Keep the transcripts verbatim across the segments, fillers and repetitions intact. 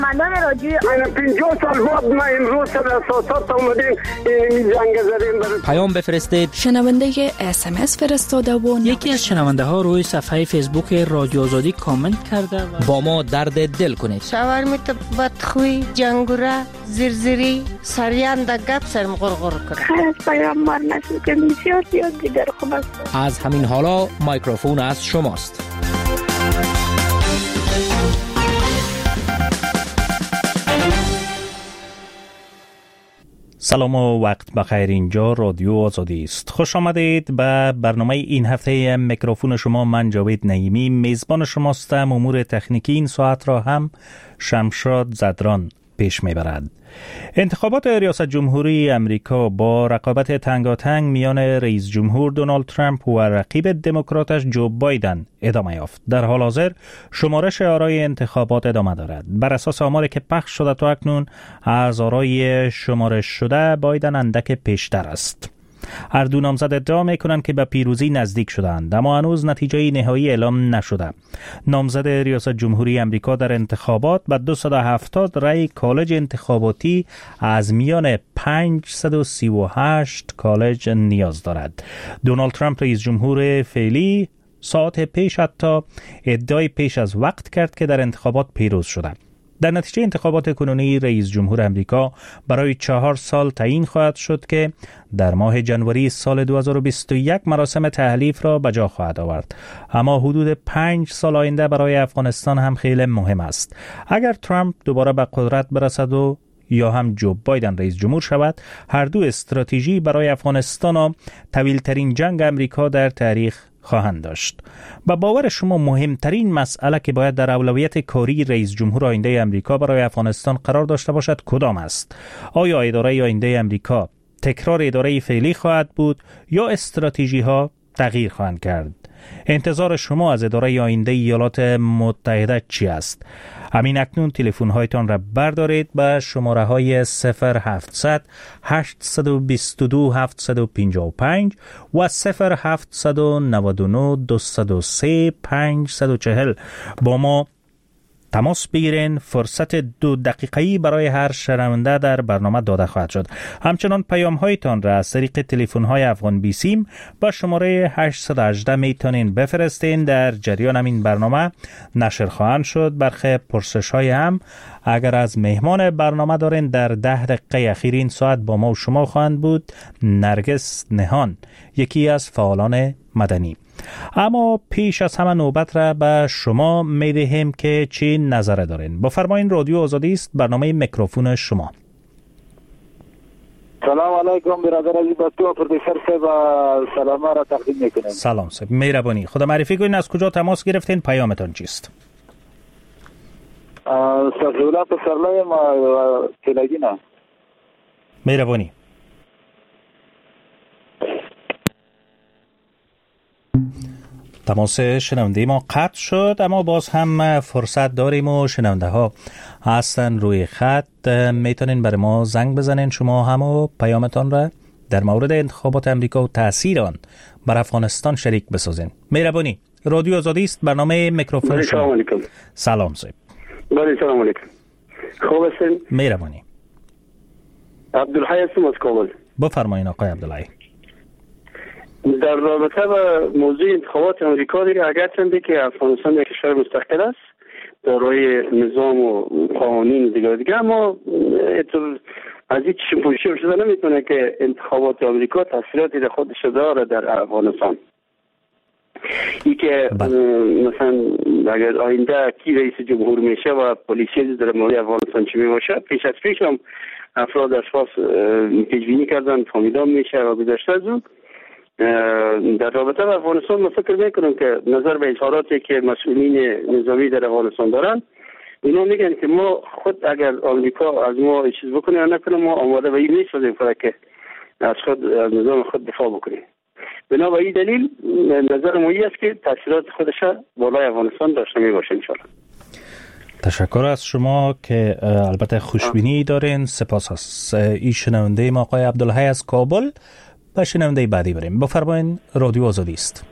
مندان رادیوی پنجاه سال بعد ما امروز سر اساسات اومدیم این جنگ زدیم. پیام بفرستید. شنونده اس ام اس فرستاده و یکی از شنونده ها روی صفحه فیسبوک رادیو آزادی کامنت کرده و با ما درد دل کنید. شاورمیت بدخوی جنگوره زرزری سریان دا گپ سرم غرغر کنه. خیلی پیامبر نشد که بسیار زیاد دیگر خوب است. از همین حالا مایکروفون از شماست. سلام و وقت بخیر. اینجا رادیو آزادی است. خوش آمدید به برنامه این هفته. میکروفون شما من جاوید نعیمی میزبان شماستم. امور تکنیکی این ساعت را هم شمشاد زدران پیش میبرد. انتخابات ریاست جمهوری امریکا با رقابت تنگاتنگ میان رئیس جمهور دونالد ترامپ و رقیب دموکراتش جو بایدن ادامه یافت. در حال حاضر شمارش آرای انتخابات ادامه دارد. بر اساس آماری که پخش شده تا اکنون از آرای شمارش شده بایدن اندک پیشتر است. هر دو نامزد ادعا میکنند که به پیروزی نزدیک شدند، اما هنوز نتیجه نهایی اعلام نشده. نامزد ریاست جمهوری امریکا در انتخابات به دویست و هفتاد رای کالج انتخاباتی از میان پانصد و سی و هشت کالج نیاز دارد. دونالد ترامپ رئیس جمهور فعلی ساعت پیش حتی ادعای پیش از وقت کرد که در انتخابات پیروز شده. در نتیجه انتخابات کنونی رئیس جمهور امریکا برای چهار سال تعیین خواهد شد که در ماه جنوری سال دو هزار و بیست و یک مراسم تحلیف را به جا خواهد آورد. اما حدود پنج سال آینده برای افغانستان هم خیلی مهم است. اگر ترامپ دوباره به قدرت برسد و یا هم جو بایدن رئیس جمهور شود، هر دو استراتژی برای افغانستان و طویل‌ترین جنگ امریکا در تاریخ خواهند داشت. با باور شما مهمترین مسئله که باید در اولویت کاری رئیس جمهور آینده امریکا برای افغانستان قرار داشته باشد کدام است؟ آیا اداره آینده امریکا تکرار اداره فعلی خواهد بود یا استراتژی ها تغییر خواهند کرد؟ انتظار شما از اداره آینده ایالات متحده چی است؟ همین اکنون تلفن هایتان را بردارید به شماره های صفر هفتصد هشتصد و بیست و دو هفتصد و پنجاه و پنج و صفر هفتصد و نود و نه دویست و سه پانصد و چهل با ما تماس بگیرین. فرصت دو دقیقه‌ای برای هر شنونده در برنامه داده خواهد شد. همچنان پیام هایتان را از طریق تلفن های افغان بیسیم با شماره هشتصد و هجده میتونین بفرستین. در جریان همین برنامه نشر خواهند شد. برخی پرسش های هم اگر از مهمان برنامه دارین در ده دقیقه اخیر این ساعت با ما و شما خواهند بود. نرگس نهان یکی از فعالان مدنی. اما پیش از همه نوبت را به شما میدهیم که چی نظر دارین. با فرمایین رادیو آزادی است. برنامه میکروفون شما. سلام علیکم برادر عزیز. با تو پروفسور صاحب سلام را تقدیم میکنم. سلام صاحب، مهربانی. خدا معرفی کنین از کجا تماس گرفتین، پیامتان چیست؟ سفیولا پسرلای ما تلگینا. مهربانی. تماس شنونده ما قطع شد، اما باز هم فرصت داریم و شنونده ها هستن روی خط. میتونین برای ما زنگ بزنین شما هم و پیامتان را در مورد انتخابات امریکا و تأثیر آن بر افغانستان شریک بسازین. مهربانی. رادیو آزادی است. برنامه میکروفون شما. سلام علیکم. سلام صاحب. بله سلام علیکم. خوب هستین؟ مهربانی. عبدالحی هستم از کابل. بفرمایین آقای عبدالحی. در رابطه با موضوع انتخابات امریکا دیگه اگرچه که افغانستان یک کشور مستقل است دارای نظام و قوانین دیگه دیگه، اما از این چشم پوشی شده نمیتونه که انتخابات امریکا تاثیراتی در خودش داره در افغانستان. ای که مثلا اگر آینده کی رئیس جمهور میشه و پلیسی در مورد افغانستان چی میباشه، پیش از پیش هم افراد اشخاص پیشبینی کردن فهمیدن میشه و گذشته از اون. در رابطه با افغانستان من فکر میکنم که نظر به اظهاراتی که مسئولین نظامی در افغانستان دارن، اینا میگن که ما خود اگر آمریکا از ما چیز بکنه یا نکنه ما آماده به این نیستیم که از خود از نظام خود دفاع بکنیم. بنا به این دلیل نظر ما این است که تاثیرات خودش بالای افغانستان داشته میباشه ان شاء الله. تشکر از شما که البته خوشبینی دارین. سپاس از این شنونده ما آقای عبدالحی از کابل. با شنونده بعدی بریم. بفرمایین رادیو آزادی است.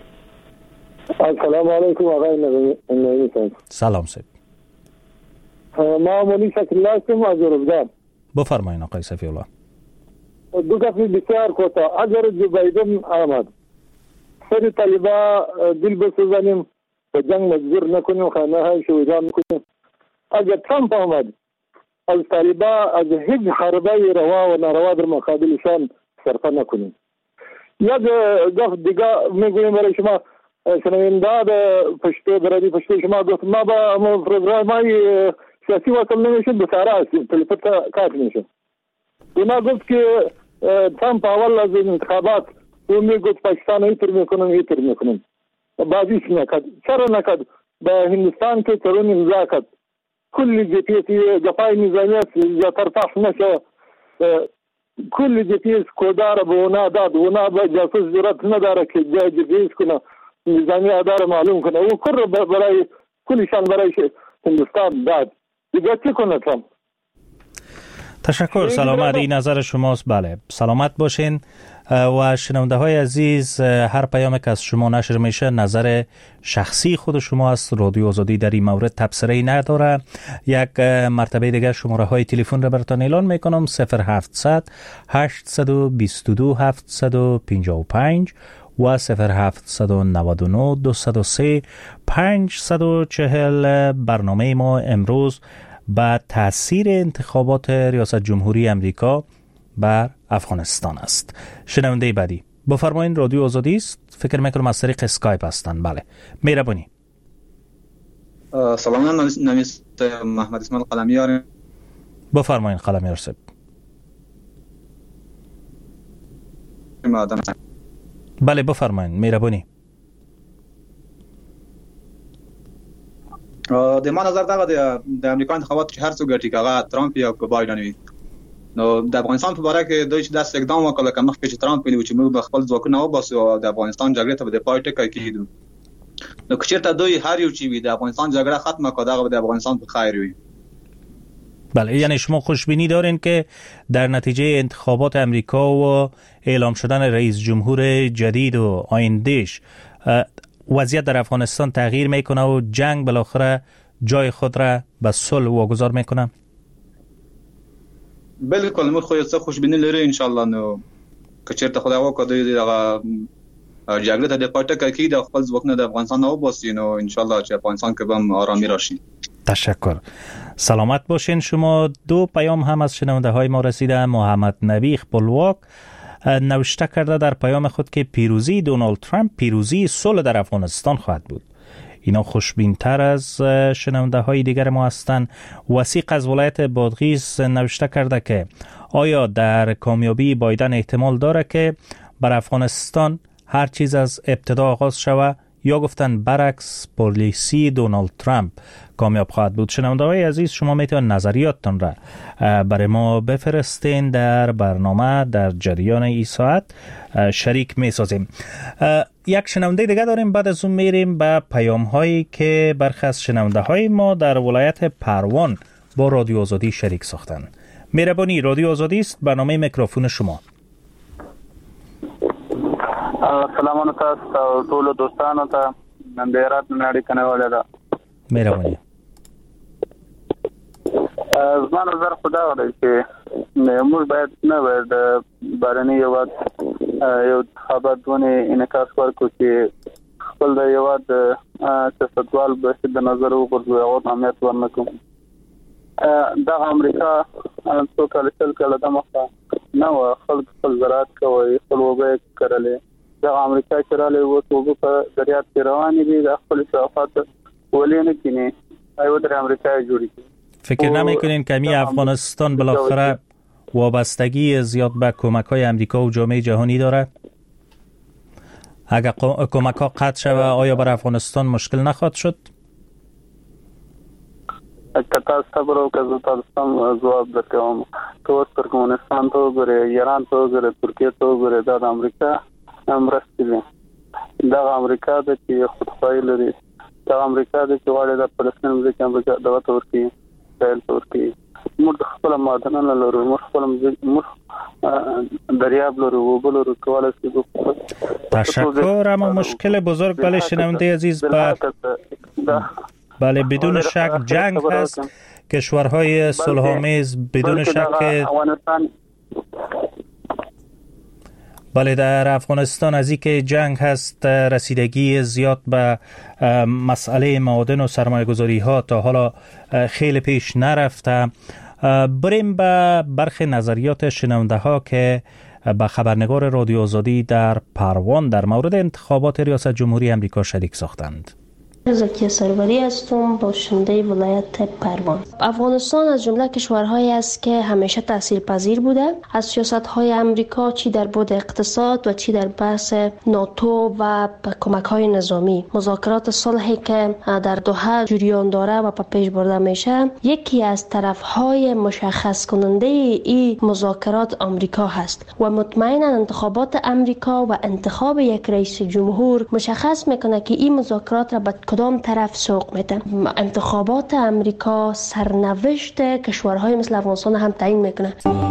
سلام علیکم آقای نعیمی. سلام صاحب. معمولی شکل هستم از روزگار. بفرمایید آقای صفی الله. دو گپ بسیار کوتاه. اگر جو بایدن آمد سر طالبا دل بسوزانیم به جنگ مجبور نکنیم، خانه های شویدان نکنیم. اگر ترامپ آمد از طالبا از هیچ حربه روا و ناروا در مقابلشان صرفه نکنیم. یک گفت دیگه میگویم برای شما شنونده پشتو برادی پشتو شما گفت ما با پروگرام های سیاسی وصل نمیشون بساره هستیم تلفت کات میشون. اونا گفت که ترامپ اول از انتخابات او میگفت پاکستان ایتر میکنم ایتر میکنم بازیش نکد. چرا نکد؟ به هندوستان که ترون امضا کد کل جپیتی گفای نظامیت یا ترفاح نشه، کل جپیس کودار به اونا داد. اونا به جاسوس ضرورت نداره که جای جپیس کنه، نظامی اداره معلوم کنه. او کر برای کلشان برای هندوستان داد. دیگه چی کنه ترامپ؟ تشکر. سلامت. این نظر شماست. بله سلامت باشین. و شنونده های عزیز، هر پیامی که از شما نشر میشه نظر شخصی خود شما است. رادیو آزادی در این مورد تبصره‌ای نداره. یک مرتبه دیگر شماره های تلفن را براتون اعلان میکنم: صفر هفتصد هشتصد و بیست و دو هفتصد و پنجاه و پنج و صفر هفتصد و نود و نه دویست و سه پانصد و چهل. برنامه ما امروز با تاثیر انتخابات ریاست جمهوری امریکا بر افغانستان است. شنونده بعدی بفرمایید. رادیو آزادی است. فکر میکنم از طریق اسکایپ هستن. بله مهربانی. سلام، نامی محمد اسماعیل قلمیار. بفرمایید قلمیار صاحب. بله بفرمایید مهربانی. د ما نظر دا د امریکا انتخابات چې هر څو ګټي کاغه ترامپ یا بایدن وي، نو د افغانستان په اړه کې دوی چې داس اقدام وکړ که مخکې چې ترامپ ویلي چې موږ به خپل ځواکونه وباسو او د افغانستان جګړې ته به د پای ټکی کیدو، نو که چېرته دوی هر یو چې وي د افغانستان جګړه ختمه کړه دغه به د افغانستان په خیر وي. بله، یعنی شما خوشبینی دارین که در نتیجه انتخابات امریکا و اعلام شدن رئیس جمهور جدید و آیندهش وضعیت در افغانستان تغییر میکنه و جنگ بالاخره جای خود را به صلح واگذار میکنه؟ بالکل، موږ خو یې څه خوشبیني لرو ان شاء الله. نو که چېرته خدای وکړي دوی دغه جګړه ته د پای ټکی کړي د خپل ځواکونه د افغانستان نه وباسي، نو ان شاء الله چې افغانستان کې به هم آرامی راشي. تشکر. سلامت باشین شما. دو پیام هم از شنونده های ما رسیده. محمد نبی خپلواک نوشته کرده در پیام خود که پیروزی دونالد ترامپ پیروزی صلح در افغانستان خواهد بود. اینا خوشبین‌تر از شنونده های دیگر ما هستند. وثیق از ولایت بادغیس نوشته کرده که آیا در کامیابی بایدن احتمال داره که بر افغانستان هر چیز از ابتدا آغاز شود، یا گفتن برعکس پالیسی دونالد ترامپ کامیاب خواهد بود؟ شنونده های عزیز، شما میتونید نظریاتتان را برای ما بفرستین. در برنامه در جریان این ساعت شریک میسازیم. یک شنونده دیگه داریم، بعد از اون میریم به پیام هایی که برخی از شنونده های ما در ولایت پروان با رادیو آزادی شریک ساختن. مهربانی، رادیو آزادی است، برنامه میکروفون شما. سلامونه تاسو ټول دوستانو ته نن د هرات نړۍ کنهواله ده. مهرباني. زما نظر خدا وړي چې موږ باید نه باید بارني یو یو خبرونه انعکاس ورکړو چې خپل د یو د سیاستوال به د نظر وګورو او اهمیت ورنکو. د امریکا څو کال سل کله د مخه نو خلک خپل زراعت کوي، خپل وبې کړلې. د امریکا چراله وو توګه په دریاب کې روانې دي، د خپل صفات ولې نه کینی ایو در امریکا جوړی. فکر نمیکنین که می افغانستان بالاخره وابستگی زیاد به کمک‌های امریکا و جامعه جهانی داره؟ اگر کمک‌ها قطع شود آیا بر افغانستان مشکل نخواهد شد؟ کتا صبرو که زتاستم جواب درکوم. تو ترکمنستان تو گره، ایران تو گره، ترکیه تو گره، دا امریکا مرستی دی. دا امریکا د چې خودخواهی لري. دا امریکا د چې غواړي د فلسطین ملک امریکا دغه تورکی اسرائیل تورکی موږ خپل معدنونه لرو، موږ خپل موږ دریاب لرو، وبلورو کولای شي. تشکر. اما مشکل بزرگ بله شنونده عزیز با بله بدون شک جنگ هست کشورهای صلح‌آمیز بدون شک افغانستان بله در افغانستان از این که جنگ هست رسیدگی زیاد به مسئله معادن و سرمایه گذاری ها تا حالا خیلی پیش نرفته. بریم به برخی نظریات شنونده ها که به خبرنگار رادیو آزادی در پروان در مورد انتخابات ریاست جمهوری امریکا شریک ساختند. زکی سروری هستم، باشنده ولایت پروان. افغانستان از جمله کشورهایی است که همیشه تاثیرپذیر بوده از سیاست‌های آمریکا، چی در بعد اقتصاد و چی در بحث ناتو و کمک‌های نظامی. مذاکرات صلحی که در دوحه جریان داره و به پیش برده میشه، یکی از طرف‌های مشخص کننده این مذاکرات آمریکا هست و مطمئنا انتخابات آمریکا و انتخاب یک رئیس جمهور مشخص میکنه که این مذاکرات را به کدام طرف سوق میده. انتخابات آمریکا سرنوشت کشورهای مثل افغانستان هم تعیین میکنه.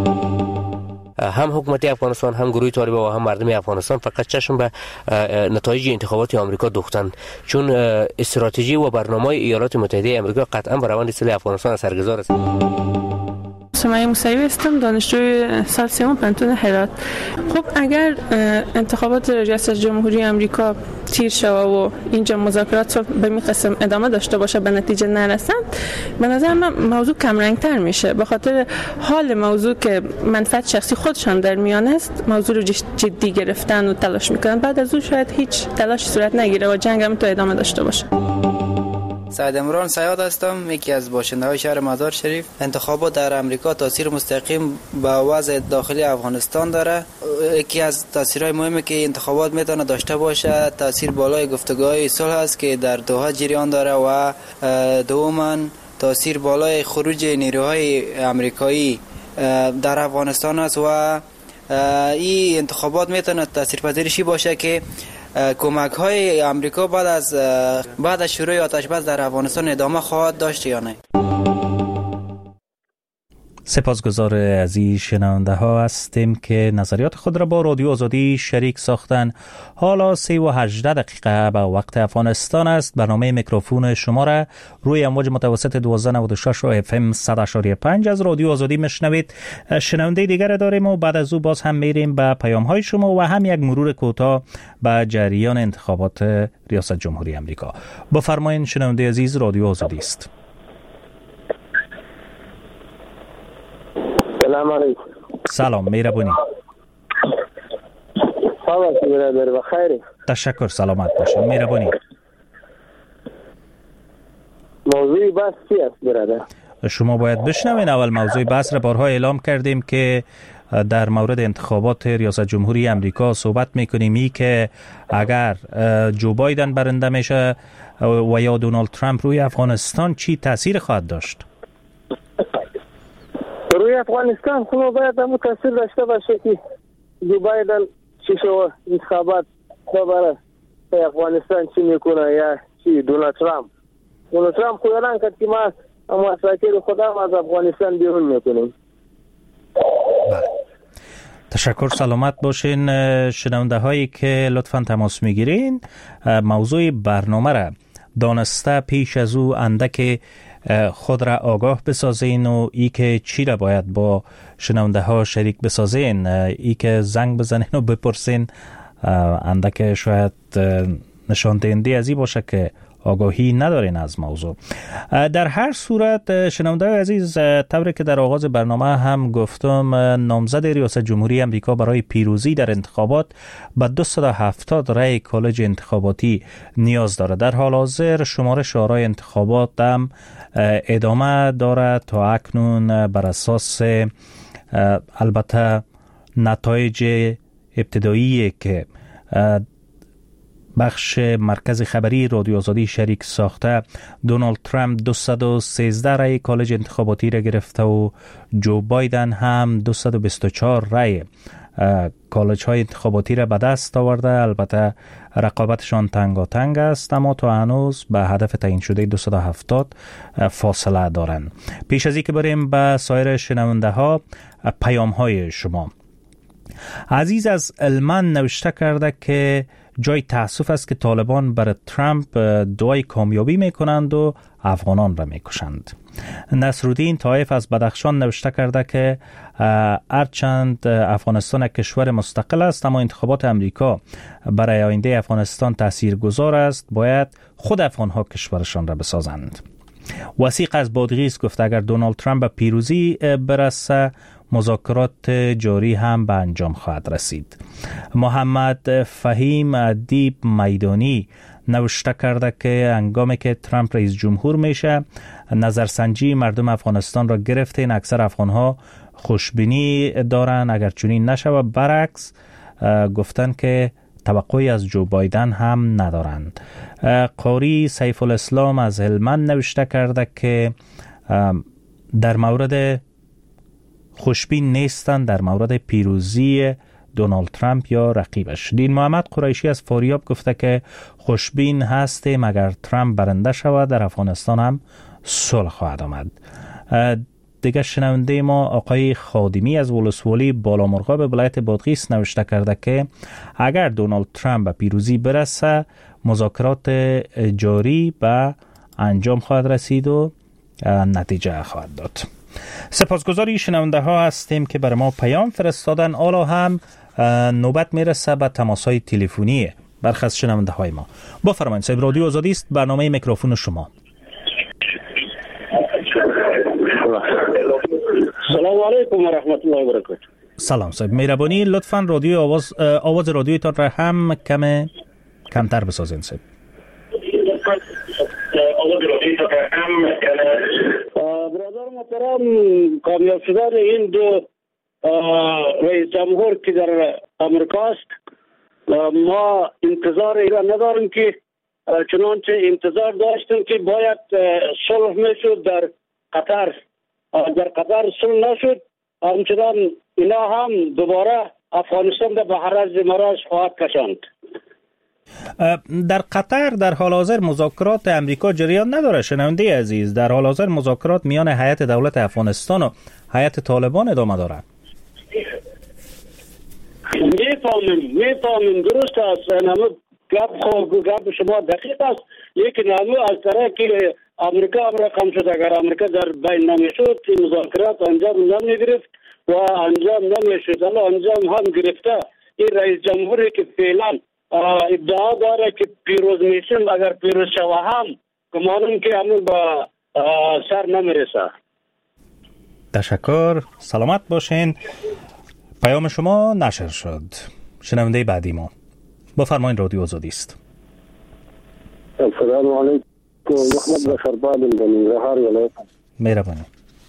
هم حکومت افغانستان، هم گروه طالبان و هم مردم افغانستان فقط چشم به نتایج انتخابات آمریکا دوختند، چون استراتژی و برنامه ایالات متحده آمریکا قطعا بر روند اصلاح افغانستان سرگذار است. سمیه موسوی هستم، دانشجوی سال سوم پنتون هرات. خب اگر انتخابات ریاست جمهوری آمریکا تیر شوه و اینجا مذاکرات رو به این قسم ادامه داشته باشه به نتیجه نرسند، به نظر من موضوع کم رنگ تر میشه، به خاطر حال موضوع که منفعت شخصی خودشان در میان است موضوع رو جدی گرفتن و تلاش میکنن، بعد از اون شاید هیچ تلاش صورت نگیره و جنگ هم تو ادامه داشته باشه. سعید امران سیاد هستم، یکی از باشنده‌های شهر مزار شریف. انتخابات در امریکا تاثیر مستقیم به وضع داخلی افغانستان داره. یکی از تاثیرهای مهمی که انتخابات میتونه داشته باشه تاثیر بالای گفتگوهای صلح است که در دوحه جریان داره و دوما تاثیر بالای خروج نیروهای آمریکایی در افغانستان است و این انتخابات میتونه تاثیرپذیرشی باشه که کمک های امریکا بعد از بعد از شروع آتش بس در افغانستان ادامه خواهد داشت یا نه. سپاسگزار از این شنونده ها هستیم که نظریات خود را با رادیو آزادی شریک ساختن. حالا سه و هجده دقیقه به وقت افغانستان است. برنامه میکروفون شما را روی امواج متوسط دوازده نود و شش و اف ام صد و اشاری پنج از رادیو آزادی میشنوید. شنونده دیگر داریم و بعد از او باز هم میریم به پیام های شما و هم یک مرور کوتاه به جریان انتخابات ریاست جمهوری امریکا. بفرمایید شنونده عزیز، رادیو آزادی است. سلام علیکم. سلام، مهربانی. سلام برادر، بخیر. تشکر، سلامت باشید. مهربانی. موضوع بحث چی است برادر؟ شما باید بشنوین. اول موضوع بحث را بارها اعلام کردیم که در مورد انتخابات ریاست جمهوری امریکا صحبت میکنیم ای که اگر جو بایدن برنده میشه و یا دونالد ترامپ روی افغانستان چی تاثیر خواهد داشت؟ روی افغانستان خب باید هم تاثیر داشته باشه که جو بایدن چی شو انتخابات برای افغانستان چی میکنه یا چی دونالد ترامپ. دونالد ترامپ خود اعلان کرد که ما اما ساکر خودم از افغانستان بیرون میکنیم. تشکر، سلامت باشین. شنونده هایی که لطفاً تماس میگیرین موضوع برنامه را دانسته پیش از او اندک خود را آگاه بسازین و ای که چی را باید با شنونده ها شریک بسازین، ای که زنگ بزنین و بپرسین اندک شاید نشان دهنده از این باشه که آگاهی ندارین از موضوع. در هر صورت شنونده عزیز، طوری که در آغاز برنامه هم گفتم، نامزد ریاست جمهوری امریکا برای پیروزی در انتخابات به دویست و هفتاد رای کالج انتخاباتی نیاز داره. در حال حاضر شمارش آرای انتخابات هم ادامه داره. تا اکنون بر اساس البته نتایج ابتدایی که بخش مرکز خبری رادیو آزادی شریک ساخته، دونالد ترامپ دویست و سیزده رای کالج انتخاباتی را گرفته و جو بایدن هم دویست و بیست و چهار رای کالج های انتخاباتی را به دست آورده. البته رقابتشان تنگاتنگ است، اما تا هنوز به هدف تعیین شده دویست و هفتاد فاصله دارند. پیش از اینکه بریم به سایر شنونده ها، پیام های شما. عزیز از المان نوشته کرده که جای تأسف است که طالبان برای ترامپ دعای کامیابی میکنند و افغانان را میکشند. نصرالدین طایف از بدخشان نوشته کرده که هرچند افغانستان یک کشور مستقل است، اما انتخابات امریکا برای آینده افغانستان تاثیرگذار است. باید خود افغانها کشورشان را بسازند. وثیق از بادغیس گفت اگر دونالد ترامپ به پیروزی برسه، مذاکرات جاری هم به انجام خواهد رسید. محمد فهیم ادیب میدانی نوشته کرده که هنگامی که ترامپ رئیس جمهور میشه، نظرسنجی مردم افغانستان را گرفتین. اکثر افغانها خوشبینی دارن. اگر چنین نشه، برعکس گفتن که توقعی از جو بایدن هم ندارند. قاری سیف الاسلام از هلمند نوشته کرده که در مورد خوشبین نیستند در مورد پیروزی دونالد ترامپ یا رقیبش. دین محمد قریشی از فاریاب گفته که خوشبین هستیم اگر ترامپ برنده شود، در افغانستان هم صلح خواهد آمد. دیگه شنونده ما آقای خادمی از ولسوالی بالامرغاب به ولایت بادغیس نوشته کرده که اگر دونالد ترامپ به پیروزی برسه، مذاکرات جاری به انجام خواهد رسید و نتیجه خواهد داد. سپاسگزاری شنونده ها هستیم که بر ما پیام فرستادن. حالا هم نوبت میرسه به تماس‌های تلفنی برخی از شنونده های ما. بفرمایید صاحب، رادیو آزادی است، برنامه میکروفون شما. سلام علیکم و رحمت الله و برکاته. سلام صاحب، مهربانی لطفاً رادیو آواز آواز رادیویتان را هم کم کمتر بسازین صاحب. برادر محترم، کامیاب شدن این دو رئیس جمهور که در امریکا است، ما انتظار ایران نداریم که چنانچه انتظار داشتیم که باید صلح میشد در قطر. در قطر صلح نشد، همچنان اینا هم دوباره افغانستان به حرج مرج خواهد کشاند. در قطر در حال حاضر مذاکرات امریکا جریان نداره. شنونده عزیز، در حال حاضر مذاکرات میان هیئت دولت افغانستان و هیئت طالبان ادامه داره. میفهمیم میفهمیم درست است، همه گپ خو گپ شما دقیق است، لیکن همه از طرح که امریکا هم رقم شد. اگر امریکا در بین نمیشد مذاکرات انجام نمیگرفت و انجام نمیشد. الان انجام هم گرفته. این رئیس جمهوری که فعلا ادعا داره که پیروز میشیم، اگر پیروز شوه هم گمانم که همون با سر نمیرسه. تشکر، سلامت باشین. پیام شما نشر شد. شنونده بعدی ما، بفرمایید رادیو آزادی است. السلام علیکم، محمد بشر بالم بنی رهار ولایت. مهربانی.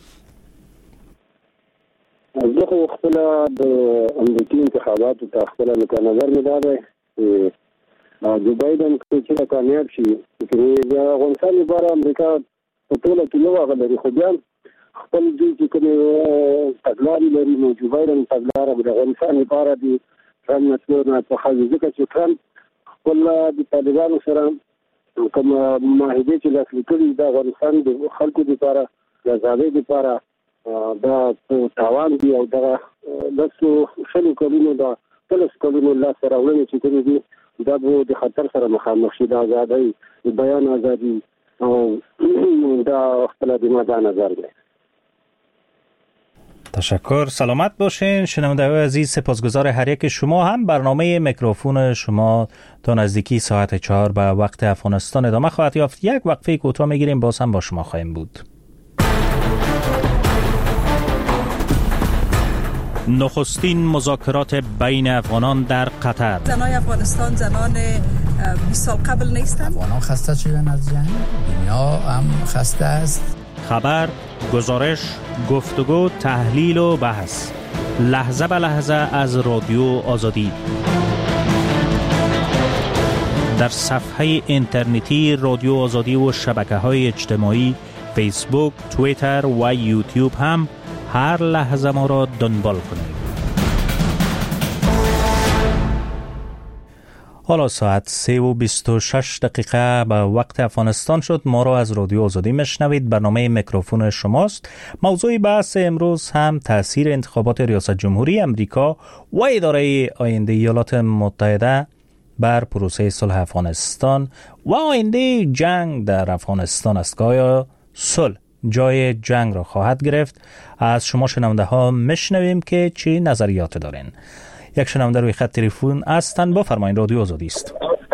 زه خو خپل د امریکایي انتخاباتو ته خپل نظر مې دا دی چې جو بایدن چې کامیاب شي، چې د افغانستان لپاره امریکا په ټوله کې یو هغه لري، خو بیا خپل دوی چې کومې تګلارې لري، نو جو بایدن تګلاره د افغانستان لپاره د ترامپ نسلو نه څخه ځکه چې ترامپ خپل د طالبانو سره کوم معاهدې چې لاسلیک کړي د افغانستان د خلکو لپاره د ازادۍ لپاره دا تاوان دی، او دا د شلو کلونو دا ټول کلونو لا سره ولې چې کوي دي دا به د خطر سره مخامخ شي. د ازادۍ د بیان ازادي او دا خپل د ما نظر دی. تشکر، سلامت باشین. شنونده عزیز، سپاسگزار هر یک شما. هم برنامه میکروفون شما تا نزدیکی ساعت چهار به وقت افغانستان ادامه خواهد یافت. یک وقفه کوتاه میگیریم، باز هم با شما خواهیم بود. نخستین مذاکرات بین افغانان در قطر. زنای افغانستان زنان بیست سال قبل نیستند. افغانان خسته شدن از جنگ، دنیا هم خسته است. خبر، گزارش، گفتگو، تحلیل و بحث لحظه به لحظه از رادیو آزادی در صفحه اینترنتی رادیو آزادی و شبکه‌های اجتماعی فیسبوک، توییتر و یوتیوب هم هر لحظه ما را دنبال کنید. حالا ساعت سه و بیست و شش دقیقه به وقت افغانستان شد. ما را از رادیو آزادی میشنوید. برنامه میکروفون شماست. موضوع بحث امروز هم تاثیر انتخابات ریاست جمهوری امریکا و اداره آینده ایالات متحده بر پروسه صلح افغانستان و آینده جنگ در افغانستان است که آیا صلح جای جنگ را خواهد گرفت؟ از شما شنونده ها میشنویم که چی نظریات دارین. یک شنونده روی خط تلفن هستند، بفرمایید. رادیو آزادی است.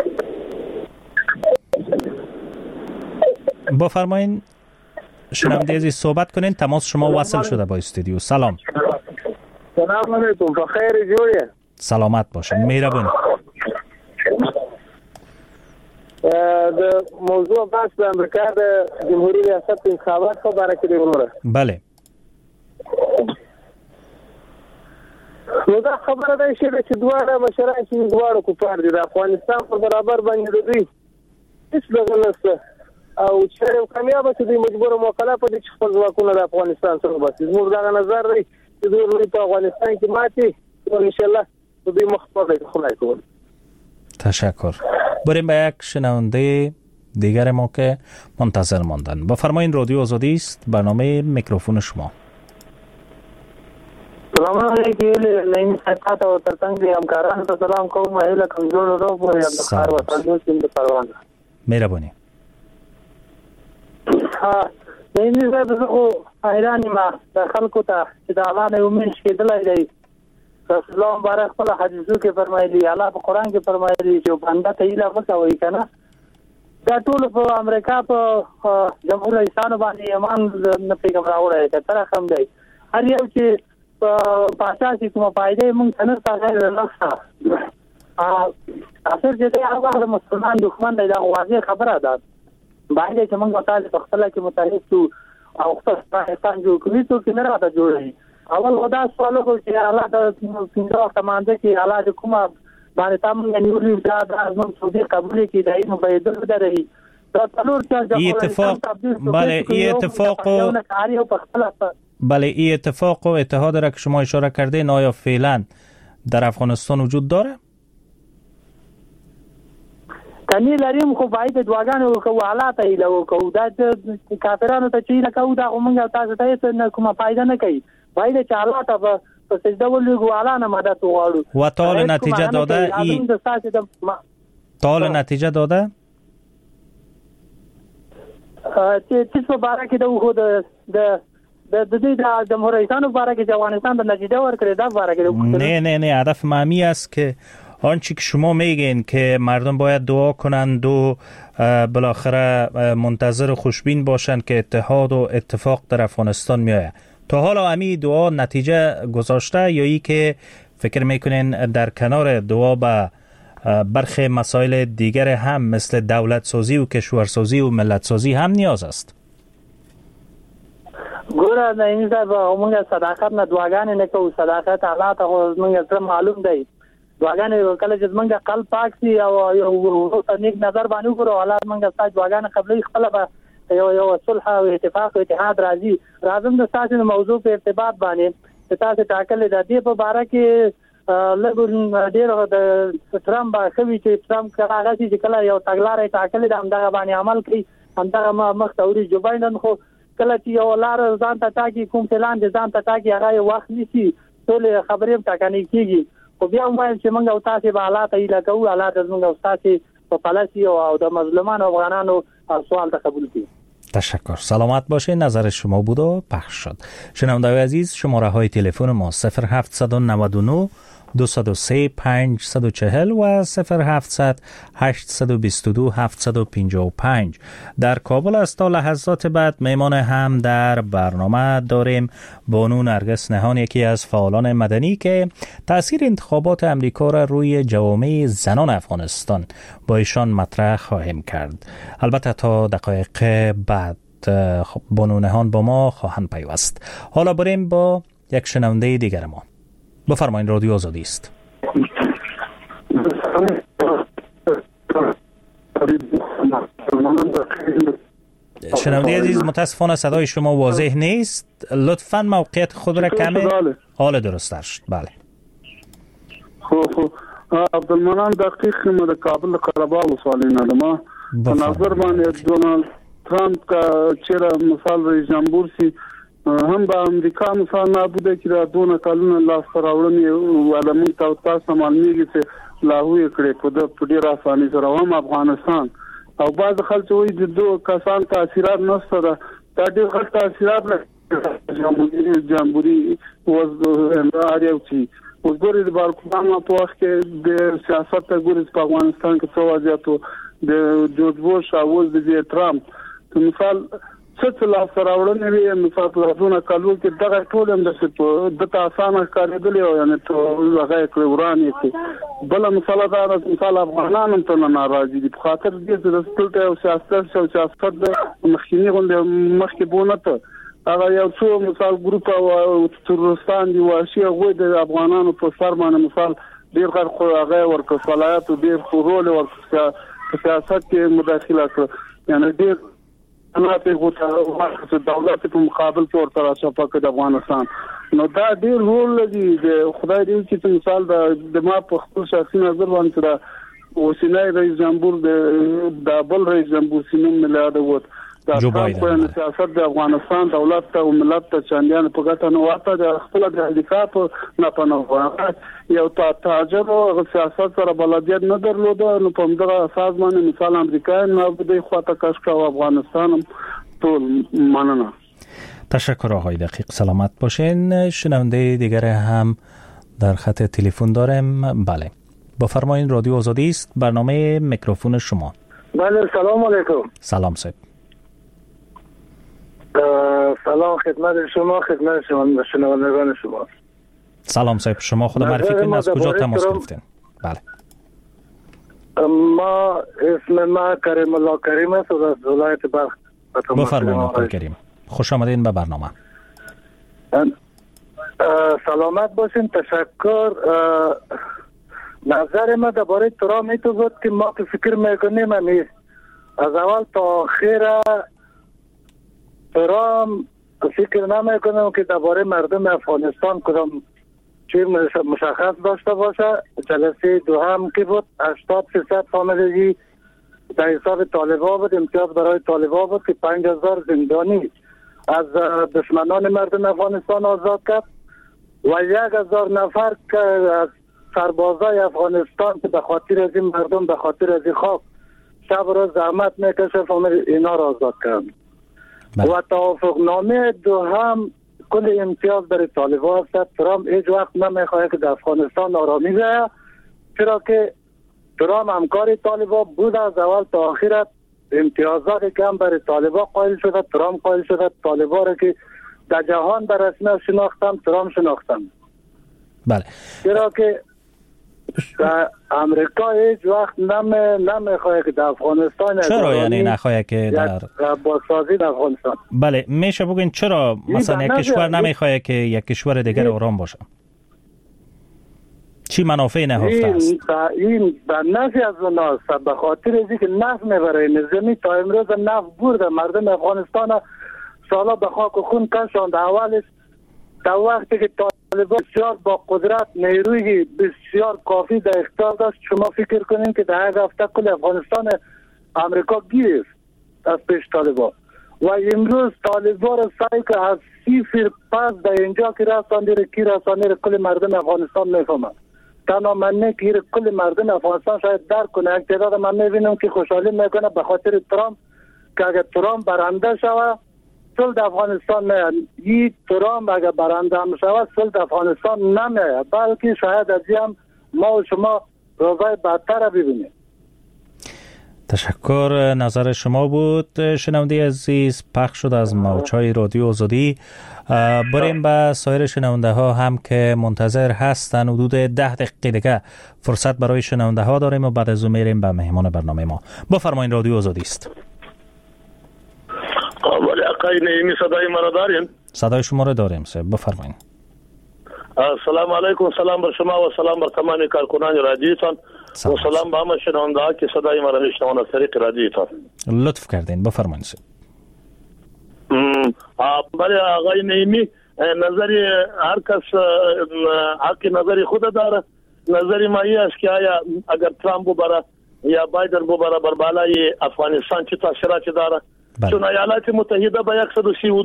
بفرمایید شنونده عزیز صحبت کنین. تماس شما وصل شده با استودیو. سلام. سلام علیکم. بخیر جوړی. سلامت باشین. مهربان. د موضوع بحث د امریکا د جمهوریت ریاست انتخابات په اړه کې دی وروره. بله. نو دا خبره ده چې دواړه مشران چې دواړه کوپار دي د افغانستان په برابر باندې د دوی هیڅ ډول نشته او چې کامیاب شي دوی مجبور موکله په دې چې خپل ځواکونه د افغانستان سره باسي. زموږ دا نظر دی چې دوی په افغانستان کې ماتي او ان شاء الله دوی مخ په خلای کوي. تشکر. بریم به یک شنونده دیگر ما که منتظر ماندن. بفرمایید. رادیو آزادی است. برنامه میکروفون شما. سلام علیکم. نیم ساعت او ترڅنګ دي همکارانو ته سلام کوم. مهله کمزور ورو په یاد وساتلو چې د پروان. مهرباني. ها نیم زه به حیران ما د خلکو ته چې د الله نه امید کېدلای دی. رسول الله مبارک خپل حدیثو کې فرمایلی، الله په قران کې فرمایلی چې بنده ته ایله مسوي کنه. دا ټول په امریکا په جمهوریت اسلام باندې ایمان نه پیغام راوړی دی. تر هم دی هر یو چې په اساسي کومه فائدې مونږ څنګه غیر لاسه ا اثر چې دا هغه مسلمان دښمن دی. دا واضح خبره ده. باندې چې موږ تاسو په خپل کې متحد شو او خپل پاکستان جوړ کړی ته کې نه راته جوړي. اول خدا سوال وکړ چې الله د څنګه وخت باندې کې الله د کومه باندې تاسو نیولې دا د ازمن سعودي قبول کې دای نو به دل درې دا څلور چې اتفاق بله ای اتفاق بله ای اتفاق و اتحاد را که شما اشاره کردین آیا فعلا در افغانستان وجود داره؟ کني لریم خو باید دواګانو کو حالات ایله وکاو دا چې کافرانو ته چیرې کوو دا موږ تاسو ته نه کومه فائدہ نه کوي. باید چې حالات په سجده ولګو اعلان مدد وغواړو و تعال نتیجه داده ای تعال نتیجه داده چې چې په باره کې د خو د د د دې د جمهوریتانو باره کې افغانستان د نتیجه ورکړي دا باره کې نه نه نه هدف معمی است که آنچه که شما میگین که مردم باید دعا کنند و بالاخره منتظر و خوشبین باشند که اتحاد و اتفاق در افغانستان میآید. تا حالا امی دعا نتیجه گذاشته یا ای که فکر میکنین در کنار دعا به برخی مسائل دیگر هم مثل دولت سازی و کشورسازی و ملت سازی هم نیاز است؟ ګوره د انسان په موږ صداقت نه دعاګانې نه کوو. صداقت الله ته موږ سره معلوم دی. دعاګانې کله چې موږ قلب پاک سي او یو نیک نظر باندې وکړو الله موږ ستاسو دعاګانې قبلې خپل به یو یو صلح او اتفاق او اتحاد راځي. راځم د تاسو موضوع په ارتباط باندې چې تاسو ټاکل د دې په اړه کې لږ ډېر د ټرمپ باندې چې ټرمپ هغه چې کله یو تګلارې ټاکل د همدغه باندې عمل کوي همدغه مخ توري جو بایدن خو کله چې یو لار ځان ته ټاکي کوم پلان ځان ته ټاکي هغه وخت نشي ټول خبرې ټاکنې کیږي. خو بیا وایم چې موږ او تاسو به حالات ایله کوو حالات موږ او تاسو په پالیسی او د مظلومانو افغانانو سوال ته قبول کړي. تشکر. سلامت باشه. نظر شما بود و پخش شد. شنونده عزیز شماره های تلفن ما صفر هفت نه نه دو صفر سه پنج صفر چهل و صفر هفتصد هشتصد و بیست و دو هفتصد و پنجاه و پنج. در کابل است. تا لحظات بعد میمان هم در برنامه داریم بانو نرگس نهان، یکی از فعالان مدنی که تأثیر انتخابات امریکا را روی جوامع زنان افغانستان با ایشان مطرح خواهیم کرد. البته تا دقایق بعد بانو نهان با ما خواهند پیوست. حالا بریم با یک شنونده دیگر ما. بفرمایید. رادیو آزادی است. شنونده عزیز متاسفانه صدای شما واضح نیست. لطفاً موقعیت خود را کمی حال درست شد. بله. خو خو عبدالمنان دقیق ما د کابل قربا وصالینه ما په نظر باندې ډونالد ترامپ کا چیرې مثال رئیس جمهور سي هم به امریکا مثال نابوده که دا دونه کلونه لاس راوړنې ولمون ته تاسو معلومیږي چې لاهو کړې په د ډیر اساني سره هم افغانستان او بعض خلک وایي د دوه کسان تاثیرات نشته دا ډېر غټ تاثیرات لري جمهوریت وز اړیوي وګورئ د بارکوباما په وخت کې د سیاست ته ګورئ په افغانستان کې څو وضعیت د جورج بوش او د ترامپ مثال څه لا سراوړنې وي مثال په ځونه کالو کې دغه ټول هم د د تاسانه کارېدل یو یعنی ته هغه کړی ورانه کې بل مثال دا مثال افغانانو ته ناراضي دي په خاطر دې د ټولټه او سیاست او سیاست د مخکینی غونډه مخکې بونه ته هغه یو څو مثال ګروپ او ترستان دی واشي هغه د افغانانو په سر باندې مثال ډیر غیر خو هغه ورکو صلاحات او ډیر خو رول ورکو سیاست کې مداخله کړ یعنی ډیر انا په غوښتنه د دولت په مقابل کې ورته راځي د افغانستان نو دا ډیر رول لري د خدای دې چې مثال د ما په خپل شخصي نظر باندې دا اوسنۍ رئیس جمهور د بل رئیس جمهور سینم ملياده وت دا په سیاست د افغانستان دولت ته او ملت ته چاندیان په ګټه نه واته د خپل د حقیقت نه پنوه یو تاجر او سیاست سره بلدیت نه درلوده نو په دغه اساس باندې مثال امریکا نه بده خواته کاش کا افغانستان ټول مننه. تشکر آقای دقیق، سلامت باشین. شنونده دیگر هم در خط تلفن داریم. بله بفرمایید، رادیو آزادی است، برنامه میکروفون شما. بله سلام علیکم. سلام صاحب. سلام خدمت شما، خدمت شما شنوندگان شما. سلام صاحب، شما خود معرفی کنید، از کجا تماس گرفتین؟ بله. ما اسم ما کریم الله کریم است از ولایت بلخ. بفرمایید آقای کریم، خوش آمدین به برنامه. سلامت باشین. تشکر. نظر ما درباره ترامپ این بود که ما که فکر میکنیم از اول تا آخر ترامپ فکر نمیکنم که درباره مردم افغانستان کدام چیز مشخص داشته باشه. جلسه دوم که بود هشتاد درصد فامیلی در حساب طالبان بود، امتیاز برای طالبان بود که پنج هزار زندانی از دشمنان مردم افغانستان آزاد کرد و یک هزار نفر که از سربازای افغانستان که به خاطر از این مردم به خاطر از این خاک شب روز زحمت میکشه فامیل اینا را آزاد کرد. و توافق نامه دو هم کل امتیاز برای طالبان است. ترامپ هیچ وقت نمیخواد که در افغانستان آرامی بیاید، چرا که ترامپ همکار طالبان بود. از اول تا آخر امتیازاتی که هم برای طالبان قائل شده ترامپ قائل شده. طالبان را که در جهان به رسمیت شناختم ترامپ شناختم. بله. چرا که در امریکا هیچ وقت نمی نمیخواد که در افغانستان چرا یعنی نخواد که در بازسازی در افغانستان. بله میشه بگین چرا مثلا یک کشور نمیخواد که یک کشور دیگر آرام باشه؟ چی منافع نهفته است؟ این به نفع از اوناست. به خاطر از اینکه نفت میبره نظامی تا امروز نفت برده مردم افغانستان سالا به خاک و خون کشاند. اولش تا وقتی که طالبان بسیار با قدرت نیروی بسیار کافی در اختیار داشت، شما فکر کنین که در یک هفته کل افغانستان امریکا گرفت از پیش طالبان و امروز طالبان را سعی که از صفر پس در اینجا که رسانده را کی رسانده را کل مردم افغانستان میفهمه. تنها من نه که کل مردم افغانستان شاید درک کنه. یک تعداد من میبینم که خوشحالی میکنه به خاطر ترامپ که اگر ترامپ برنده شود صلح افغانستان نه. این ترامپ اگر برنده هم شود صلح افغانستان نمیه، بلکه شاید از هم ما و شما روزای بدتر ببینیم. تشکر، نظر شما بود. شنونده عزیز، پخش شد از موج‌های رادیو آزادی. بریم به سایر شنونده ها هم که منتظر هستن. حدود ده دقیقه دیگه فرصت برای شنونده ها داریم و بعد از اون میریم به مهمان برنامه ما. بفرمایید، رادیو آزادی است. ولی آقای نعیمی صدای ما را داریم؟ صدای شما را داریم صاحب، بفرمایید. سلام علیکم. سلام بر شما و سلام بر تمام کارکنان رادیوتان و سلام به همه شنونده ها که صدای ما را میشنوند از طریق رادیوتان. لطف کردین، بفرمایید. برای آقای نعیمی نظری هر کس حق نظری خود داره. نظری ما این است که آیا اگر ترامپ ببره یا بایدن ببره بر بالای افغانستان چه تاثیراتی داره؟ چون ایالات متحده با صد و سی و دو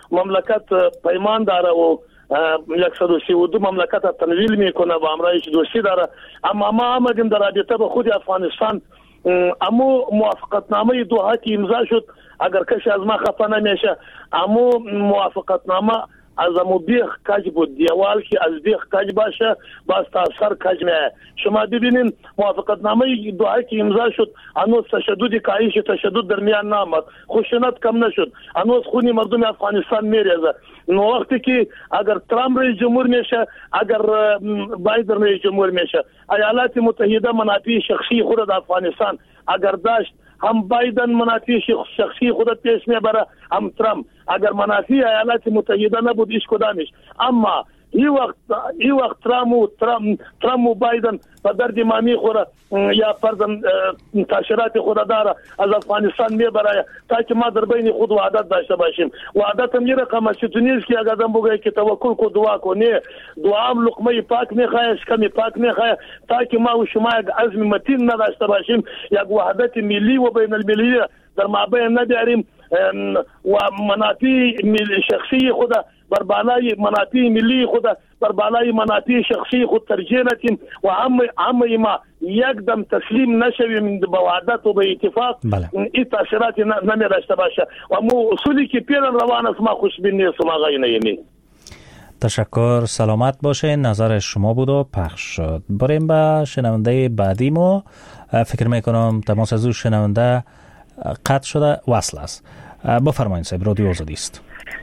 مملکت پیمان داره و صد و سی و دو مملکت تنویل میکنه و آمرایش دوستی داره. اما ما آمدیم در رابطه به خود افغانستان امو موافقتنامه دوحه که امضا شد، اگر کسی از ما خفه نمیشه، امو موافقتنامه از امو بیخ کج بود، دیوال که از بیخ کج باشه باز تا سر کج میه. شما ببینین موافقتنامه دوحه که امضا شد هنوز تشدد کاهش تشدد در میان نامد، خشونت کم نشد، هنوز خونی مردم افغانستان میریزه. نو وقتی که اگر ترامپ رئیس جمهور میشه، اگر بایدن رئیس جمهور میشه، ایالات متحده منافع شخصی خود در افغانستان اگر داشت، هم بایدن منافع شخصی خود پیش میبره، هم ترامپ. اگر منافع ایالات متحده نبود ایش کدامش. اما این وقت این وقت ترامپ و ترامپ ترامپ و بایدن به درد ما میخوره یا فرضاً تاشرات خود داره از افغانستان میبره تا که ما در بین خود وعدت داشته باشیم. وعدت هم یه رقم است که نیست که اگر دم بگه که توکل کو دعا کو، نه دعا هم لقمه پاک میخواه، شکم پاک میخواه، تا که ما و شما یک عزم متین نداشته باشیم، یک وحدت ملی و بین المللی در مابین نداریم و منافع شخصی خود بر بالای منافع ملی خود بر بالای منافع شخصی خود ترجیح ندیم و هم هم ما یک دم تسلیم نشویم به وعدت و به اتفاق. این تاثیرات نمی داشته باشه و مو اصولی که پیرن روان است ما خوشبین نیستم آقای نعیمی. تشکر، سلامت باشه. نظر شما بود و پخش شد. بریم به شنونده بعدی. ما فکر میکنم تماس از او شنونده قطع شده وصل است. بفرمایید صاحب، رادیو آزادی است.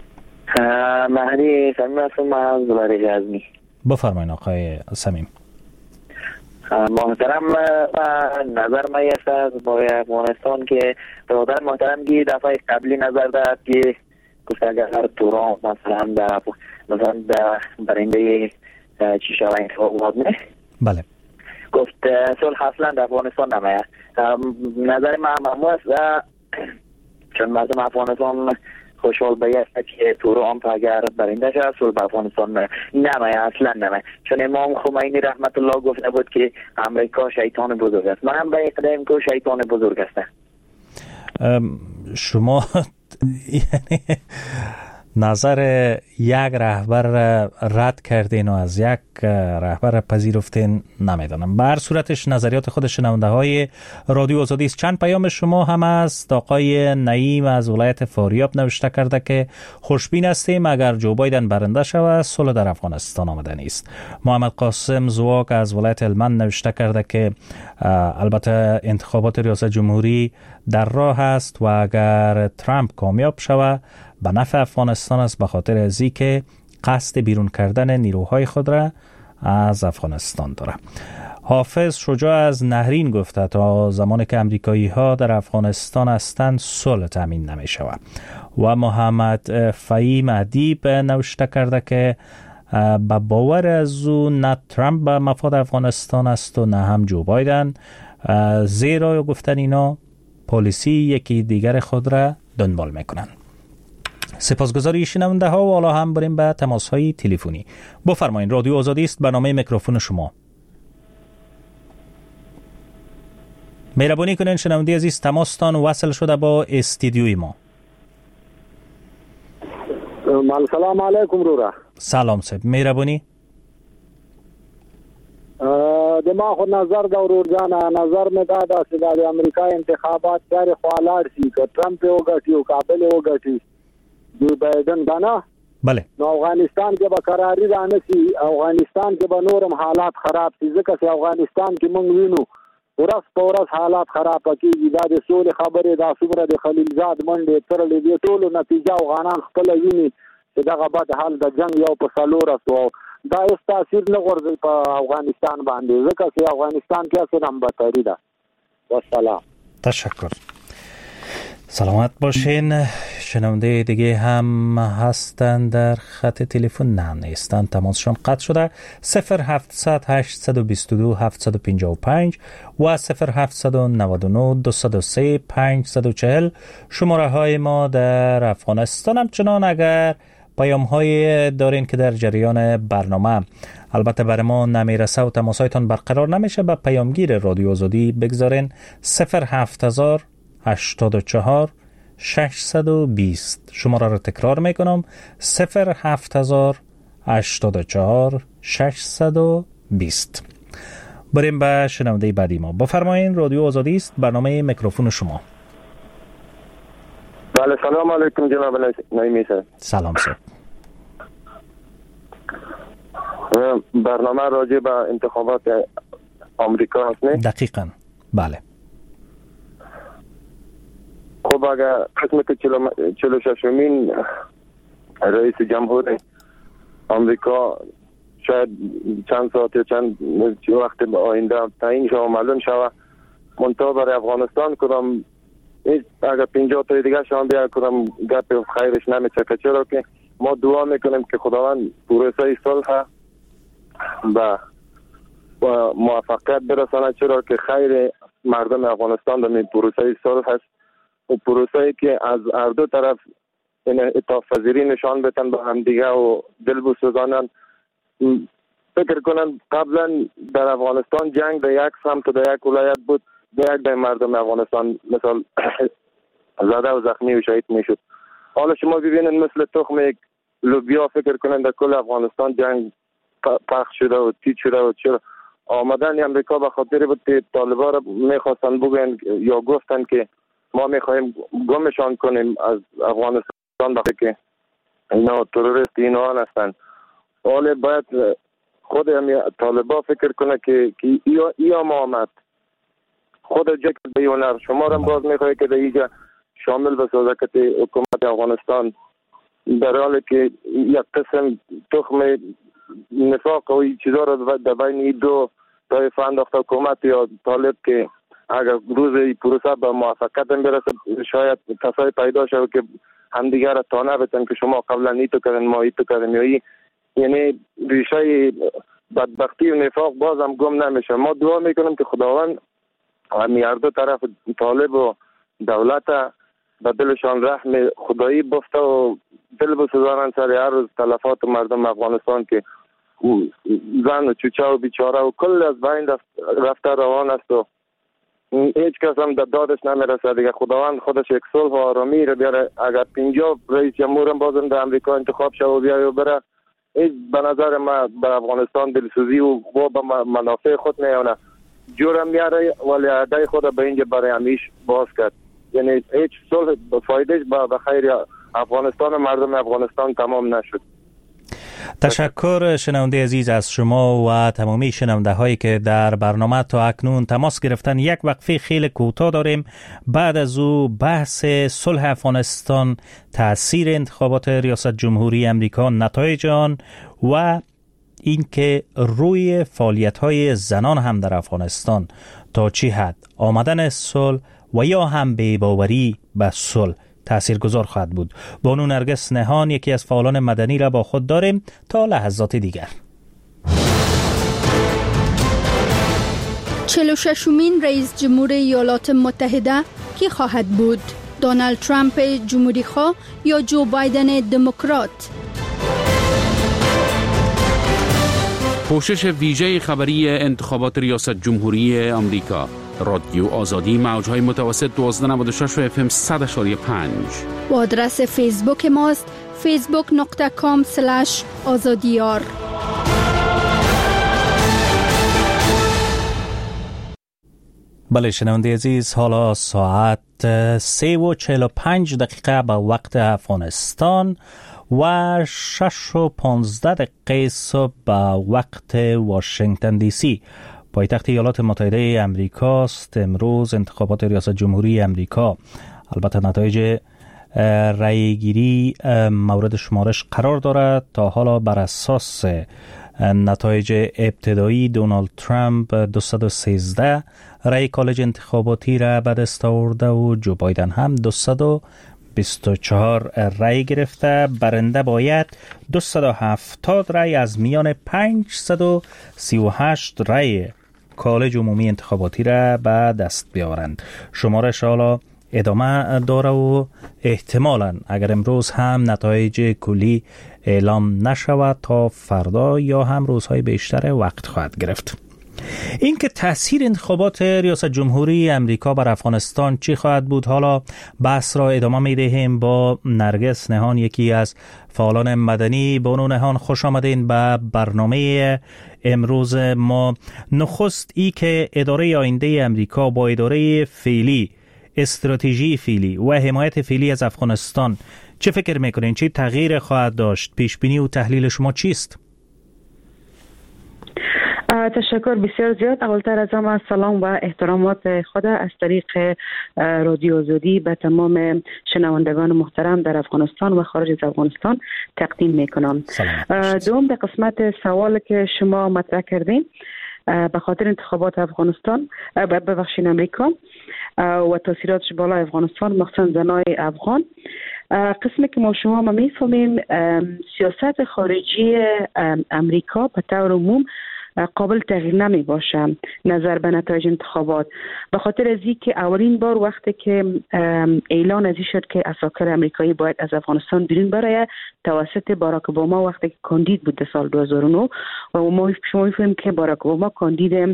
مهدی صمیم هستم از زبری غزنی. بفرمایید آقای صمیم. محترم، نظر ما است از با افغانستان که برادر محترم که دفعه قبلی نظر داد که گفت اگر توران مثلا در مثلا در برنده چی شوه انتخابات نه، بله گفت صلح اصلا در افغانستان نمیاد. نظر ما هم است چون مردم افغانستان خوشحال بیست که توران اگر برنده شد صلح به افغانستان نمیاد، اصلا نمیاد. چون امام خمینی رحمت الله گفته بود که امریکا شیطان بزرگ است. من هم به اقدام که شیطان بزرگ است. شما یعنی نظر یک رهبر رد کردین و از یک رهبر پذیرفتین نمیدانم. به هر صورتش نظریات خود شنونده های رادیو آزادی است. چند پیام شما هم است. آقای نعیم از ولایت فاریاب نوشته کرده که خوشبین هستیم اگر جو بایدن برنده شود صلح در افغانستان آمدنی است. محمد قاسم زواک از ولایت هلمند نوشته کرده که البته انتخابات ریاست جمهوری در راه است و اگر ترامپ کامیاب شود به نفع افغانستان است، به خاطر ازی که قصد بیرون کردن نیروهای خود را از افغانستان داره. حافظ شجاع از نهرین گفته تا زمانی که امریکایی ها در افغانستان هستند صلح تامین نمی شود. و محمد فهیم ادیب نوشته کرده که با باور از او نه ترامپ به مفاد افغانستان است و نه هم جو بایدن، زیرا گفتن اینا پالیسی یکی دیگر خود را دنبال میکنن. سپاسگزاری شنونده ها و حالا هم بریم به تماس های تلفنی. بفرمایید، رادیو آزادی است، برنامه میکروفون شما. مهربانی کنین شنونده عزیز تماستان وصل شده با استودیوی ما. سلام علیکم رورا. سلام صاحب، مهربانی. دما خود نظر دا ورور جانا نظر می دادا چې د امریکا انتخابات چارې خوالاړ شي که ټرمپ یې وګټي او کابل یې وګټي جو بایدن کنه بله نو افغانستان کې به قراری را نه شي، افغانستان کې به نورم حالات خراب شي، ځکه چې افغانستان کې موږ وینو ورځ په ورځ حالات خراب کیږي. دا د سولې خبرې دا څومره د خلیلزاد منډې ترلې دي، ټولو نتیجه افغانان خپل ویني چې دغه بد حال د جنگ یو په څلور سو دا هیڅ تاثیر نه غورځي په افغانستان باندې، ځکه چې افغانستان کې اصلا هم بدتري ده. والسلام. تشکر، سلامت باشین. شنونده دیگه هم هستن در خط تلفن؟ نه نیستن، تماسشون قطع شده. صفر هفتصد هشتصد و بیست و دو هفتصد و پنجاه و پنج و صفر هفتصد و نود و نه دویست و سه پانصد و چهل شماره های ما در افغانستان. همچنان اگر پیام های دارین که در جریان برنامه البته برای ما نمیرسه و تماسایتان برقرار نمیشه، به پیامگیر رادیو آزادی بگذارین. صفر هفت هزار هشتاد و چهار ششصد و بیست. شماره را تکرار میکنم: صفر هفت هزار هشتاد و چهار ششصد و بیست. بریم به شنونده بعدی ما. بفرمایین، رادیو آزادی است، برنامه میکروفون شما. بله، سلام علیکم جناب نعیمی صاحب. سلام صاحب. برنامه راجع به انتخابات آمریکا هست نه؟ دقیقاً بله. خب اگر قسمت چهل و ششمین رئیس جمهور آمریکا شاید چند ساعت یا چند وقت آینده تعیین شود، معلوم شود، منتها برای افغانستان کدام اگر پنجاه تا دیگه شان بیا کدام گپ خیرش نمیچکه، چرا که ما دعا میکنیم که خداوند پروسه صلح و موفقیت برسانه، چرا که خیر مردم افغانستان در پروسه صلح هست و پروسه‌ای که از هر دو طرف اتفاق پذیری نشان بدن به هم دیگه و دل بسوزانن. فکر کنن قبلا در افغانستان جنگ در یک سمت و در یک ولایت بود، در یک در مردم افغانستان مثال زده و زخمی و شهید میشد. حالا شما ببینید مثل تخم یک لوبیا فکر کنن در کل افغانستان جنگ پخش شده و تیز شده و چرا آمدن امریکا به خاطر بود که طالبا را میخواستن بگن یا گفتن که ما میخواهیم گمشان کنیم از افغانستان، وقتی که اینا تروریست اینا هستن. حالا باید خود طالبا فکر کنه که یا یا ما آمد خود جک بیونر شما را باز میخواهی که در اینجا شامل بسازه که حکومت افغانستان در حالی که یک قسم تخم نفاق و این چیزا را در بین این دو طایفه انداخته حکومت یا طالب که اگر روز این پروسه به موفقیت برسه شاید کسای پیدا شد که همدیگر را تانه بتن که شما قبلا ایتو کردن ما ایتو کردن یا ای، یعنی ریشه بدبختی و نفاق بازم گم نمیشه. ما دعا میکنیم که خداوند همی هر دو طرف طالب و دولت به دلشان رحم خدایی بفته و دل بسوزانن سر هر روز تلفات مردم افغانستان که زن و چوچه و بیچاره و کل از بین رفته روان است و هیچ کس هم در دادش نمیرسه دیگه. خداوند خودش یک صلح و آرامی رو بیاره. اگر پنجاه رئیس جمهور هم بازم در امریکا انتخاب شد و بیاره و بره، هیچ به نظر ما به افغانستان دلسوزی و با منافع خود نیونه جورم میاره ولی عده خود به اینجا برای همیش باز کرد. یعنی هیچ صلح به فایدهش به خیر افغانستان و مردم افغانستان تمام نشد. تشکر شنونده عزیز از شما و تمامی شنونده هایی که در برنامه تا اکنون تماس گرفتن. یک وقفه خیلی کوتاه داریم، بعد از او بحث صلح افغانستان، تأثیر انتخابات ریاست جمهوری امریکا، نتایج آن و اینکه روی فعالیت های زنان هم در افغانستان تا چی حد آمدن صلح و یا هم بی‌باوری به صلح تاثیرگذار خواهد بود. بانو نرگس نهان یکی از فعالان مدنی را با خود داریم تا لحظات دیگر. چهل و ششمین رئیس جمهور ایالات متحده کی خواهد بود؟ دونالد ترامپ جمهوری خواه یا جو بایدن دموکرات؟ پوشش ویژه خبری انتخابات ریاست جمهوری آمریکا. رادیو آزادی، موج‌های متوسط دوازده نود و شش و اف ام صد و پنج. و آدرس فیسبوک ماست فیسبوک دات کام اسلش آزادیار. بله شنونده عزیز، حالا ساعت سه و چهل و پنج دقیقه به وقت افغانستان و شش و پانزده دقیقه صبح به وقت واشنگتن دی سی، پایتخت ایالات متحده امریکا است. امروز انتخابات ریاست جمهوری امریکا، البته نتایج رأی گیری مورد شمارش قرار دارد. تا حالا بر اساس نتایج ابتدایی دونالد ترامپ دویست و سیزده رأی کالج انتخاباتی را به دست آورده و جو بایدن هم دویست و بیست و چهار رأی گرفته. برنده باید دویست و هفتاد رأی از میان پانصد و سی و هشت رأی کالج عمومی انتخاباتی را به دست بیاورند. شمارش حالا ادامه داره و احتمالاً اگر امروز هم نتایج کلی اعلام نشود تا فردا یا هم روزهای بیشتر وقت خواهد گرفت. این که تاثیر انتخابات ریاست جمهوری امریکا بر افغانستان چی خواهد بود؟ حالا بحث را ادامه می دهیم با نرگس نهان، یکی از فعالان مدنی. بانو نهان، خوش آمدین به برنامه امروز ما. نخست ای که اداره آینده امریکا با اداره فعلی، استراتژی فعلی و حمایت فعلی از افغانستان چه فکر میکنین؟ چه تغییر خواهد داشت؟ پیش بینی و تحلیل شما چیست؟ تشکر بسیار زیاد. اولتر از همه سلام و احترامات خود از طریق رادیو آزادی به تمام شنوندگان محترم در افغانستان و خارج از افغانستان تقدیم میکنم. دوم، در قسمت سوال که شما مطرح کردین به خاطر انتخابات افغانستان ببخشید امریکا و تاثیراتش بالای افغانستان، مخصوصا زنای افغان، قسمی که ما شما ما میفهمیم سیاست خارجی امریکا به طور عموم قابل تغییر نمی باشه نظر به نتایج انتخابات، به خاطر از این که اولین بار وقتی که اعلان ازی شد که اساکر امریکایی باید از افغانستان بیرون بره توسط باراک اوباما وقتی که کاندید بود در سال دو هزار و نه و ما شما می‌فهمیم که باراک اوباما کاندید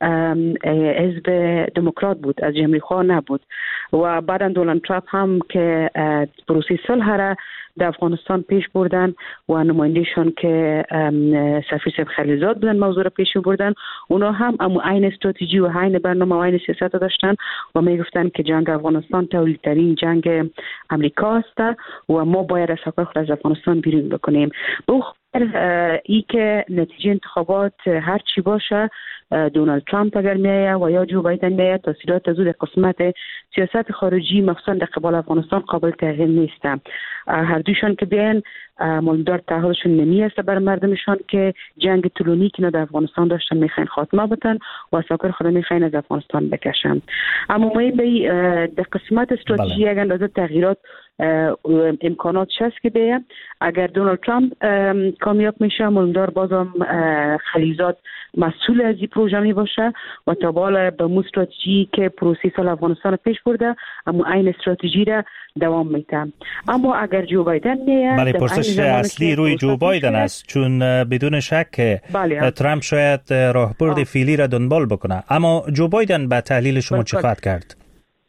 حزب دموکرات بود، از جمهوری خواه نبود، و بعدا دونالد ترامپ هم که پروسه صلح را در افغانستان پیش بردن و نمایندهشون که سفیر صاحب خلیلزاد بودن موضوع را پیش بردن، اونا هم اما عین استراتژی و عین برنامه و عین سیاست داشتن و میگفتن که جنگ افغانستان تولیدترین جنگ امریکا است و ما باید اساکر خود از افغانستان بیرون بکنیم. به ای که نتیجه انتخابات هر چی باشه، دونالد ترامپ اگر میایه و یا جو بایدن میایه، تاثیرات از قسمت سیاست خارجی مخصوصا در قبال افغانستان قابل تغییر نیست. هر دوشان که بیان مولدار تعهدشون نمی است بر مردمشان که جنگ طولانی که در افغانستان داشتن میخواین خاتمه بدن و اساکر خود میخواین از افغانستان بکشن. اما ما به در قسمت استراتژی اگر اندازه تغییرات امکانات هست که بیه، اگر دونالد ترامپ کامیاب میشه مولدار بازم خلیلزاد مسئول از این پروژه می باشه و تا بالا به مو استراتژی که پروسه سال افغانستان پیش برده اما این استراتژی را دوام میده. اما اگر جو بایدن میه، بله، پرسش اصلی روی جو بایدن است، چون بدون شک بله. ترامپ شاید راهبرد فعلی را دنبال بکنه، اما جو بایدن به تحلیل شما چه خواهد کرد؟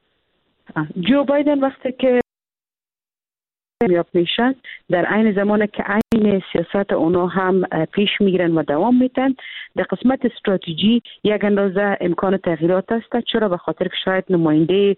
جو بایدن وقتی که کامیاب میشن در عین زمانی که عین سیاست اونا هم پیش میگیرن و دوام میدن، در قسمت استراتژی یک اندازه امکان تغییرات است، چرا؟ به خاطر که شاید نماینده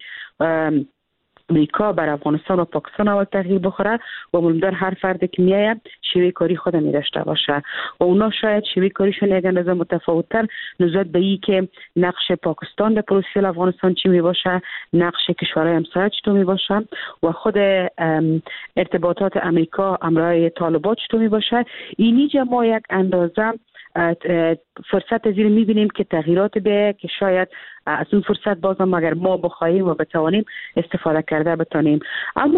امریکا بر افغانستان و پاکستان اول تغییر بخوره و مولدار هر فردی که میاید شیوه کاری خود می داشته باشه و اونا شاید شیوه کاریشون یک اندازه متفاوت‌تر نسبت به این که نقش پاکستان در پروسه افغانستان چی می باشه، نقش کشورهای همسایه چطور می باشه و خود ارتباطات امریکا امرای طالبان چطور می باشه. اینجا ما یک اندازه فرصت از این میبینیم که تغییرات به که شاید از اون فرصت بازم اگر ما بخواهیم و بتوانیم استفاده کرده بتانیم. اما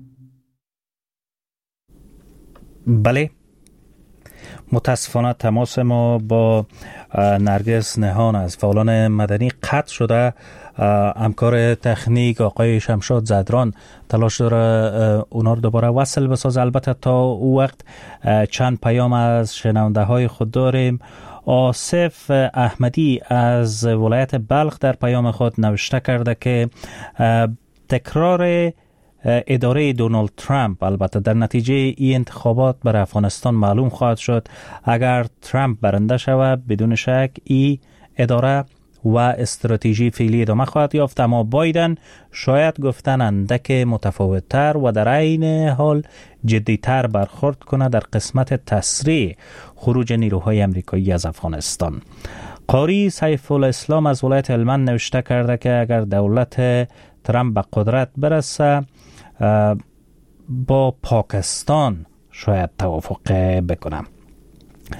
بله، متاسفانه تماس ما با نرگس نهان از فعالان مدنی قطع شده. همکار تکنیک آقای شمشاد زدران تلاش داره اونا رو دوباره وصل بسازه. البته تا او وقت چند پیام از شنونده های خود داریم. آصف احمدی از ولایت بلخ در پیام خود نوشته کرده که تکرار اداره دونالد ترامپ البته در نتیجه این انتخابات بر افغانستان معلوم خواهد شد. اگر ترامپ برنده شود بدون شک این اداره و استراتژی فعلی ادامه خواهد یافت، اما بایدن شاید گفتن اندک متفاوت‌تر و در عین حال جدی‌تر برخورد کنه در قسمت تسریع خروج نیروهای امریکایی از افغانستان. قاری سیف الاسلام از ولایت هلمند نوشته کرده که اگر دولت ترامپ به قدرت برسه با پاکستان شاید توافق بکنم.